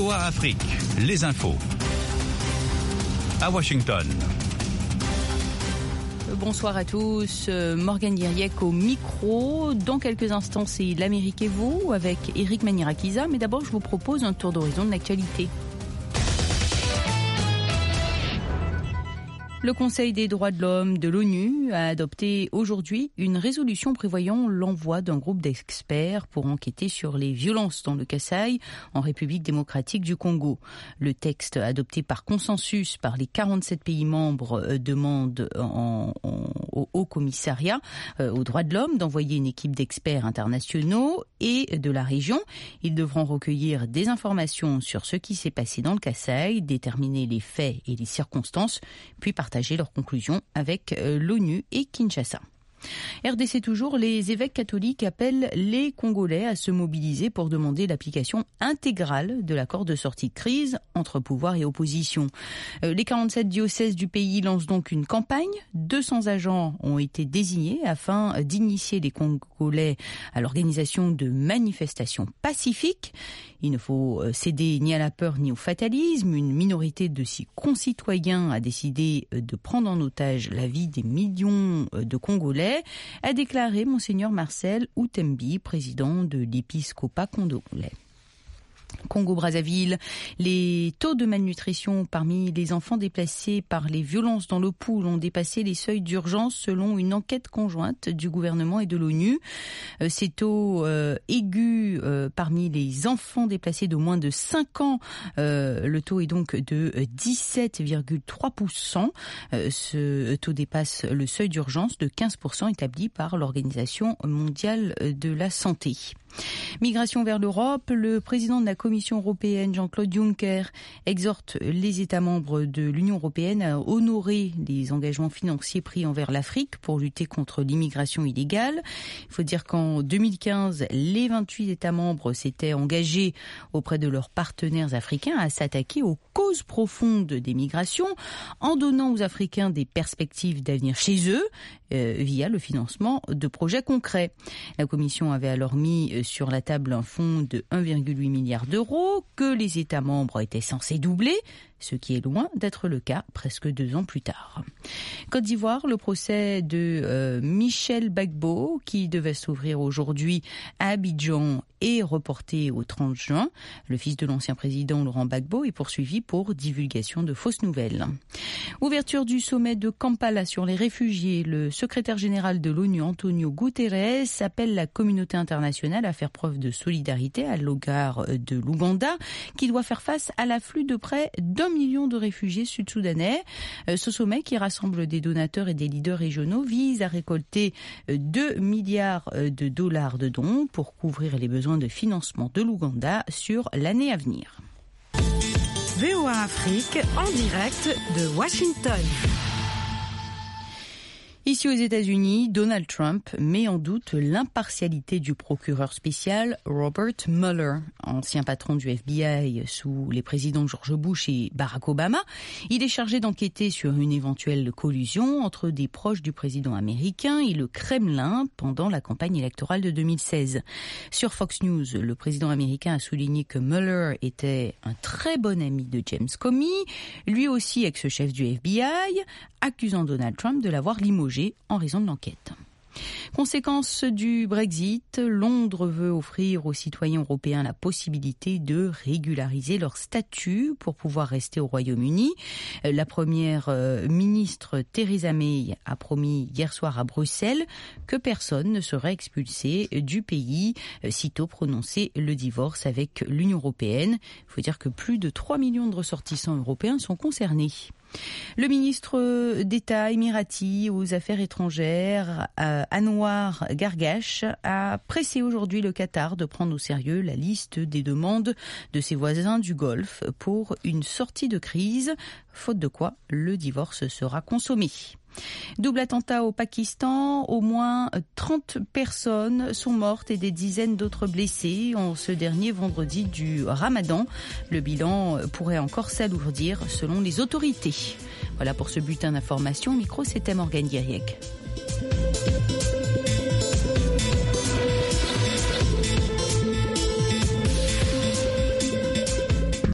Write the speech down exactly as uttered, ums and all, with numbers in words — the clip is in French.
V O A Afrique, les infos. À Washington. Bonsoir à tous, Morgane Guiriec au micro. Dans quelques instants, c'est l'Amérique et vous avec Eric Manirakiza. Mais d'abord, je vous propose un tour d'horizon de l'actualité. Le Conseil des droits de l'homme de l'ONU a adopté aujourd'hui une résolution prévoyant l'envoi d'un groupe d'experts pour enquêter sur les violences dans le Kasaï, en République démocratique du Congo. Le texte adopté par consensus par les quarante-sept pays membres demande en, en, au Haut Commissariat euh, aux droits de l'homme d'envoyer une équipe d'experts internationaux et de la région. Ils devront recueillir des informations sur ce qui s'est passé dans le Kasaï, déterminer les faits et les circonstances, puis partager leurs conclusions avec l'ONU et Kinshasa. R D C toujours, les évêques catholiques appellent les Congolais à se mobiliser pour demander l'application intégrale de l'accord de sortie de crise entre pouvoir et opposition. Les quarante-sept diocèses du pays lancent donc une campagne. deux cents agents ont été désignés afin d'initier les Congolais à l'organisation de manifestations pacifiques. Il ne faut céder ni à la peur ni au fatalisme. Une minorité de ses concitoyens a décidé de prendre en otage la vie des millions de Congolais, a déclaré Monseigneur Marcel Outembi, président de l'épiscopat congolais. Congo-Brazzaville, les taux de malnutrition parmi les enfants déplacés par les violences dans le Pool ont dépassé les seuils d'urgence selon une enquête conjointe du gouvernement et de l'ONU. Ces taux euh, aigus euh, parmi les enfants déplacés de moins de cinq ans, euh, le taux est donc de dix-sept virgule trois pour cent. Euh, ce taux dépasse le seuil d'urgence de quinze pour cent établi par l'Organisation mondiale de la santé. Migration vers l'Europe, le président de la Commission européenne, Jean-Claude Juncker, exhorte les États membres de l'Union européenne à honorer les engagements financiers pris envers l'Afrique pour lutter contre l'immigration illégale. Il faut dire qu'en deux mille quinze, les vingt-huit États membres s'étaient engagés auprès de leurs partenaires africains à s'attaquer aux causes profondes des migrations en donnant aux Africains des perspectives d'avenir chez eux euh, via le financement de projets concrets. La Commission avait alors mis sur la table un fonds de un virgule huit milliard d'euros que les États membres étaient censés doubler, ce qui est loin d'être le cas presque deux ans plus tard. Côte d'Ivoire, le procès de euh, Michel Gbagbo, qui devait s'ouvrir aujourd'hui à Abidjan, est reporté au trente juin. Le fils de l'ancien président Laurent Gbagbo est poursuivi pour divulgation de fausses nouvelles. Ouverture du sommet de Kampala sur les réfugiés. Le secrétaire général de l'ONU, Antonio Guterres, appelle la communauté internationale à faire preuve de solidarité à l'égard de l'Ouganda, qui doit faire face à l'afflux de près d'un million de réfugiés sud-soudanais. Ce sommet, qui rassemble des donateurs et des leaders régionaux, vise à récolter deux milliards de dollars de dons pour couvrir les besoins de financement de l'Ouganda sur l'année à venir. V O A Afrique en direct de Washington. Ici aux États-Unis, Donald Trump met en doute l'impartialité du procureur spécial Robert Mueller, ancien patron du F B I sous les présidents George Bush et Barack Obama. Il est chargé d'enquêter sur une éventuelle collusion entre des proches du président américain et le Kremlin pendant la campagne électorale de deux mille seize. Sur Fox News, le président américain a souligné que Mueller était un très bon ami de James Comey, lui aussi ex-chef du F B I, accusant Donald Trump de l'avoir limogé en raison de l'enquête. Conséquence du Brexit, Londres veut offrir aux citoyens européens la possibilité de régulariser leur statut pour pouvoir rester au Royaume-Uni. La première ministre Theresa May a promis hier soir à Bruxelles que personne ne serait expulsé du pays sitôt prononcé le divorce avec l'Union européenne. Il faut dire que plus de trois millions de ressortissants européens sont concernés. Le ministre d'État émirati aux Affaires étrangères, Anouar Gargash, a pressé aujourd'hui le Qatar de prendre au sérieux la liste des demandes de ses voisins du Golfe pour une sortie de crise, faute de quoi le divorce sera consommé. Double attentat au Pakistan, au moins trente personnes sont mortes et des dizaines d'autres blessées en ce dernier vendredi du Ramadan. Le bilan pourrait encore s'alourdir selon les autorités. Voilà pour ce bulletin d'information. Micro, c'était Morgane Guiriec.